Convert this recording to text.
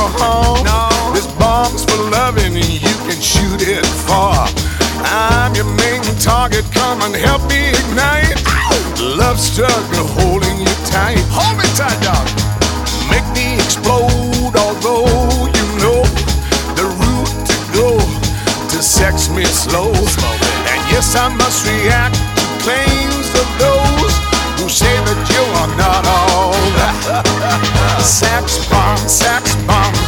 home. No. This bomb's for loving and you can shoot it far. I'm your main target, come and help me ignite. Love struggle holding you tight. Hold me tight, dog. Make me explode, although you know the route to go to sex me slow. And yes, I must react to claims of those who say that you are not all that. Sex bomb,